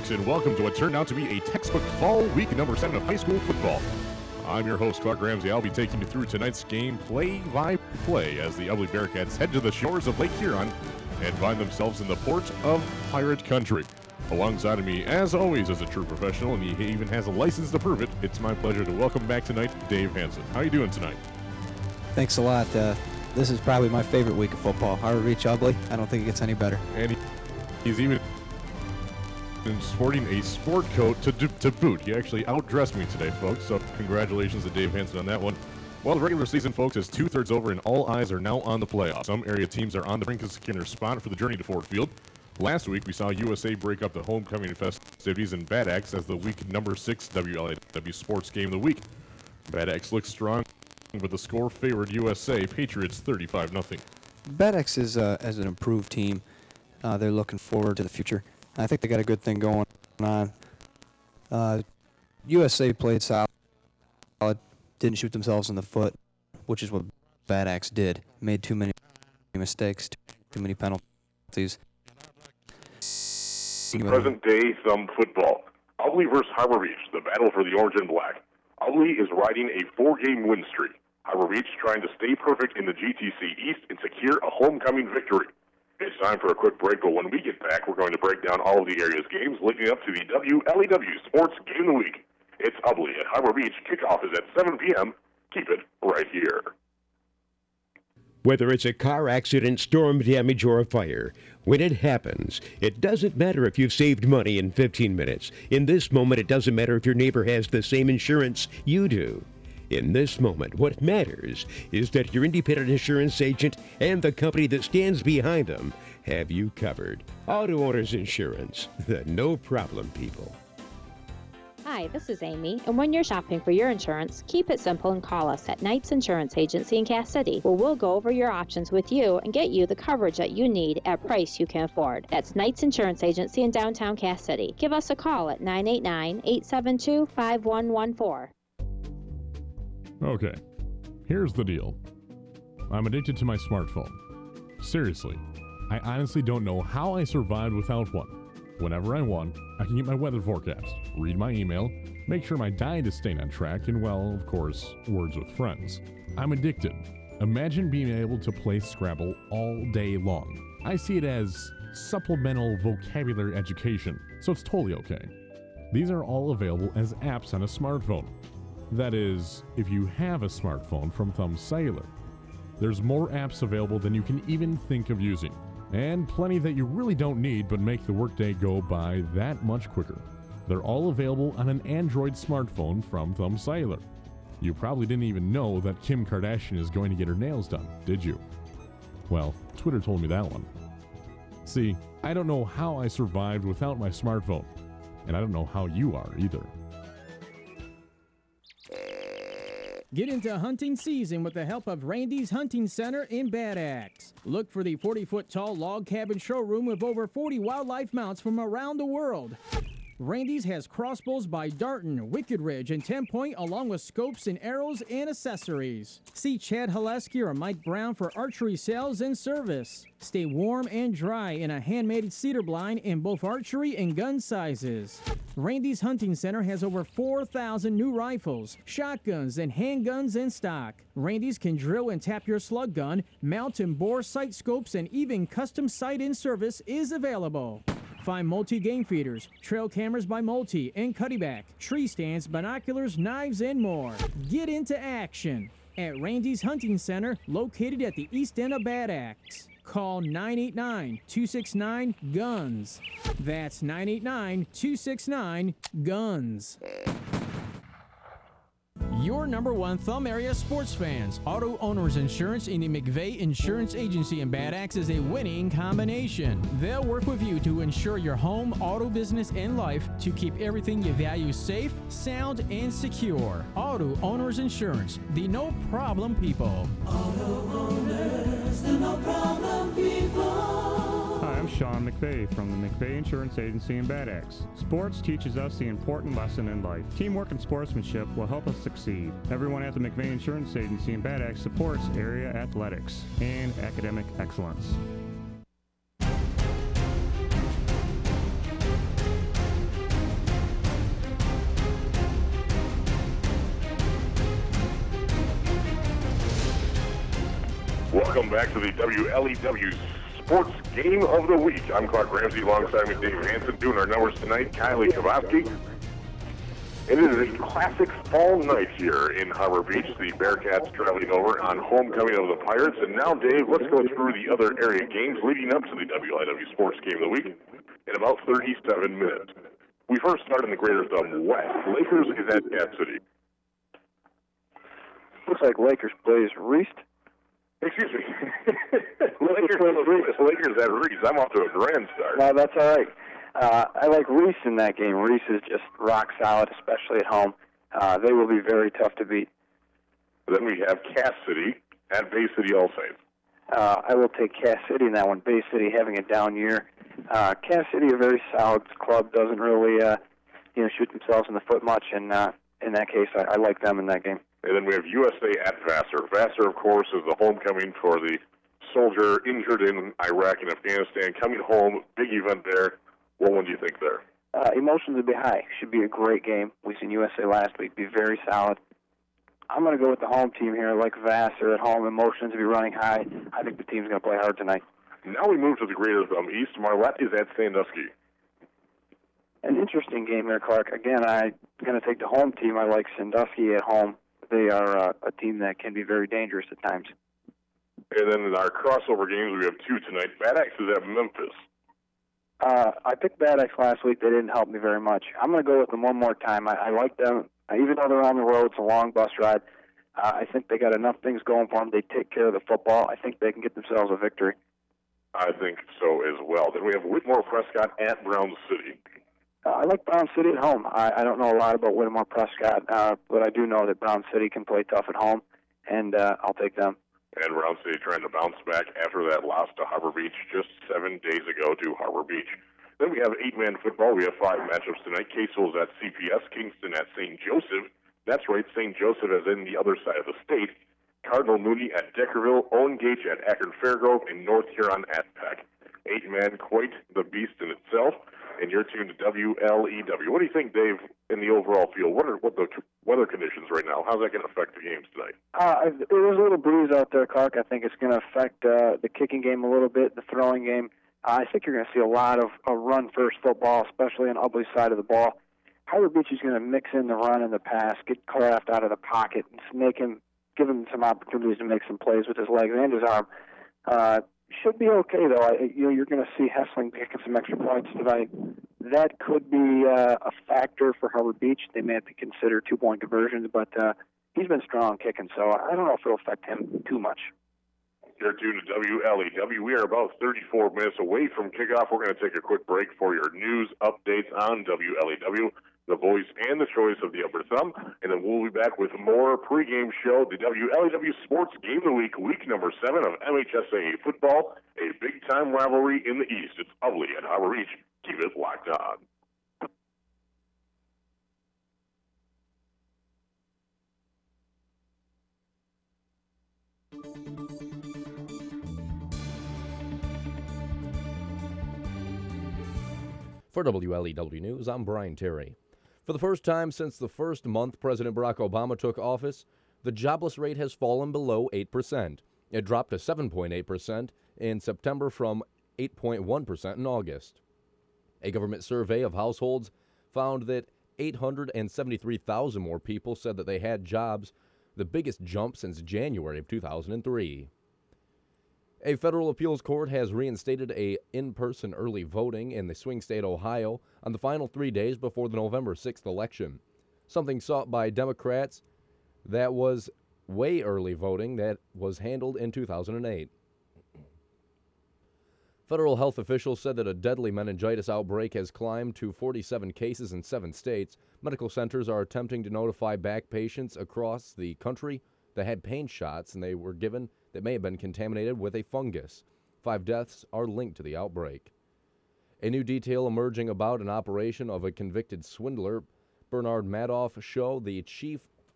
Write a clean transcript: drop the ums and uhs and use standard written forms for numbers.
folks, and welcome to what turned out to be a textbook fall week number 7 of high school football. I'm your host, Clark Ramsey. I'll be taking you through tonight's game play-by-play as the Ubly Bearcats head to the shores of Lake Huron and find themselves in the port of Pirate Country. Alongside of me, as always, as a true professional, and he even has a license to prove it, it's my pleasure to welcome back tonight Dave Hansen. How are you doing tonight? Thanks a lot. This is probably my favorite week of football. Harvard Beach Ubly. I don't think it gets any better. And he's even sporting a sport coat to boot. He actually outdressed me today, folks, so congratulations to Dave Hansen on that one. Well, the regular season, folks, is two-thirds over, and all eyes are now on the playoffs. Some area teams are on the brink of securing their spot for the journey to Ford Field. Last week, we saw USA break up the homecoming festivities in Bad Axe as the week number 6 WLIW Sports Game of the Week. Bad Axe looks strong, with the score favored USA Patriots 35-0. Bad Axe is as an improved team. They're looking forward to the future. I think they got a good thing going on. USA played solid, didn't shoot themselves in the foot, which is what Bad Axe did. Made too many mistakes, too many penalties. Present-day thumb football. Ubly versus Harbor Beach, the battle for the orange and black. Ubly is riding a 4-game win streak. Harbor Beach trying to stay perfect in the GTC East and secure a homecoming victory. It's time for a quick break, but when we get back, we're going to break down all of the area's games leading up to the WLEW Sports Game of the Week. It's Ubly at Harbor Beach. Kickoff is at 7 p.m. Keep it right here. Whether it's a car accident, storm damage, or a fire, when it happens, it doesn't matter if you've saved money in 15 minutes. In this moment, it doesn't matter if your neighbor has the same insurance you do. In this moment, what matters is that your independent insurance agent and the company that stands behind them have you covered. Auto Owners Insurance, the no-problem people. Hi, this is Amy, and when you're shopping for your insurance, keep it simple and call us at Knight's Insurance Agency in Cass City, where we'll go over your options with you and get you the coverage that you need at a price you can afford. That's Knight's Insurance Agency in downtown Cass City. Give us a call at 989-872-5114. Okay, here's the deal. I'm addicted to my smartphone. Seriously, I honestly don't know how I survived without one. Whenever I want, I can get my weather forecast, read my email, make sure my diet is staying on track, and, well, of course, words with friends. I'm addicted. Imagine being able to play Scrabble all day long. I see it as supplemental vocabulary education, so it's totally okay. These are all available as apps on a smartphone. That is, if you have a smartphone from Thumb Cellular. There's more apps available than you can even think of using. And plenty that you really don't need but make the workday go by that much quicker. They're all available on an Android smartphone from Thumb Cellular. You probably didn't even know that Kim Kardashian is going to get her nails done, did you? Well, Twitter told me that one. See, I don't know how I survived without my smartphone, and I don't know how you are either. Get into hunting season with the help of Randy's Hunting Center in Bad Axe. Look for the 40-foot-tall log cabin showroom with over 40 wildlife mounts from around the world. Randy's has crossbows by Darton, Wicked Ridge, and 10 Point, along with scopes and arrows and accessories. See Chad Haleski or Mike Brown for archery sales and service. Stay warm and dry in a handmade cedar blind in both archery and gun sizes. Randy's Hunting Center has over 4,000 new rifles, shotguns, and handguns in stock. Randy's can drill and tap your slug gun, mount and bore sight scopes, and even custom sight-in service is available. Find Multi-game feeders, trail cameras by Multi, and Cuddyback, tree stands, binoculars, knives, and more. Get into action at Randy's Hunting Center, located at the east end of Bad Axe. Call 989-269-GUNS. That's 989-269-GUNS. Your number one Thumb area sports fans. Auto Owners Insurance in the McVeigh Insurance Agency in Bad Axe is a winning combination. They'll work with you to insure your home, auto business, and life to keep everything you value safe, sound, and secure. Auto Owners Insurance, the no-problem people. Auto Owners, the no-problem people. Hi, I'm Sean McVeigh from the McVeigh Insurance Agency in Bad Axe. Sports teaches us the important lesson in life. Teamwork and sportsmanship will help us succeed. Everyone at the McVeigh Insurance Agency in Bad Axe supports area athletics and academic excellence. Welcome back to the WLEW Sports Game of the Week. I'm Clark Ramsey alongside with Dave Hansen doing our numbers tonight. Kylie Kowalski. It is a classic fall night here in Harbor Beach. The Bearcats traveling over on homecoming of the Pirates. And now, Dave, let's go through the other area games leading up to the WLEW Sports Game of the Week in about 37 minutes. We first start in the Greater Thumb West. Lakers is at Cat City. Looks like Lakers plays Reese. Excuse me. Lakers at Reese. I'm off to a grand start. No, that's all right. I like Reese in that game. Reese is just rock solid, especially at home. They will be very tough to beat. Then we have Cass City at Bay City All Saints. I will take Cass City in that one. Bay City having a down year. Cass City, a very solid club, doesn't really shoot themselves in the foot much, and in that case, I like them in that game. And then we have USA at Vassar. Vassar, of course, is the homecoming for the soldier injured in Iraq and Afghanistan. Coming home, big event there. What one do you think there? Emotions will be high. Should be a great game. We've seen USA last week. Be very solid. I'm going to go with the home team here. Like Vassar at home, emotions will be running high. I think the team's going to play hard tonight. Now we move to the Greater Thumb East. Marlette is at Sandusky. An interesting game there, Clark. Again, I'm going to take the home team. I like Sandusky at home. They are a team that can be very dangerous at times. And then in our crossover games, we have two tonight. Bad Axe is at Memphis. I picked Bad Axe last week. They didn't help me very much. I'm going to go with them one more time. I like them. Even though they're on the road, it's a long bus ride. I think they got enough things going for them. They take care of the football. I think they can get themselves a victory. I think so as well. Then we have Whitmore Prescott at Brown City. I like Brown City at home. I don't know a lot about Whitmore Prescott, but I do know that Brown City can play tough at home, and I'll take them. And Brown City trying to bounce back after that loss to Harbor Beach just 7 days ago to Harbor Beach. Then we have 8-man football. We have 5 matchups tonight. Casewell's at CPS, Kingston at St. Joseph. That's right, St. Joseph is in the other side of the state. Cardinal Mooney at Deckerville, Owen Gage at Akron Fairgrove, and North Huron at Peck. 8-man, quite the beast in itself. And you're tuned to WLEW. What do you think, Dave, in the overall field? What the weather conditions right now? How's that going to affect the games tonight? There's a little breeze out there, Clark. I think it's going to affect the kicking game a little bit, the throwing game. I think you're going to see a lot of run-first football, especially on Ubly's side of the ball. Harbor Beach is going to mix in the run and the pass, get Kraft out of the pocket, and give him some opportunities to make some plays with his legs and his arm. Should be okay, though. You're going to see Hessling picking some extra points tonight. That could be a factor for Harbor Beach. They may have to consider 2-point conversions, but he's been strong kicking, so I don't know if it'll affect him too much. You're tuned to WLEW. We are about 34 minutes away from kickoff. We're going to take a quick break for your news updates on WLEW, the voice and the choice of the Upper Thumb, and then we'll be back with more pregame show, the WLEW Sports Game of the Week, week number 7 of MHSAA football, a big-time rivalry in the East. It's Ubly at Harbor Beach. Keep it locked on. For WLEW News, I'm Brian Terry. For the first time since the first month President Barack Obama took office, the jobless rate has fallen below 8%. It dropped to 7.8% in September from 8.1% in August. A government survey of households found that 873,000 more people said that they had jobs, the biggest jump since January of 2003. A federal appeals court has reinstated a in-person early voting in the swing state Ohio on the final 3 days before the November 6th election, something sought by Democrats that was way early voting that was handled in 2008. Federal health officials said that a deadly meningitis outbreak has climbed to 47 cases in 7 states. Medical centers are attempting to notify back patients across the country that had pain shots and they were given that may have been contaminated with a fungus. 5 deaths are linked to the outbreak. A new detail emerging about an operation of a convicted swindler, Bernard Madoff, show the chief